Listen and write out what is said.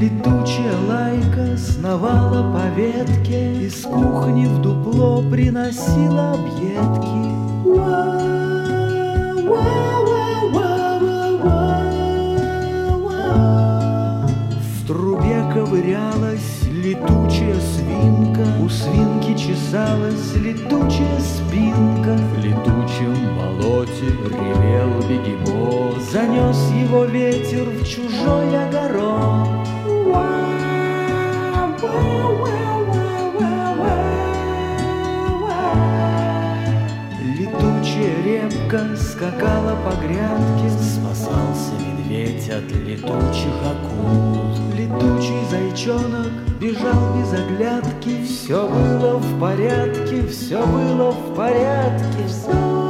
Летучая лайка сновала по ветке, из кухни в дупло приносила объедки. В трубе ковырялась летучая свинка, у свинки чесалась летучая спинка. В летучем болоте ревел бегемот, занес его ветер в чужой огород. Летучая репка скакала по грядке, спасался медведь от летучих акул. Летучий зайчонок бежал без оглядки, все было в порядке, все было в порядке.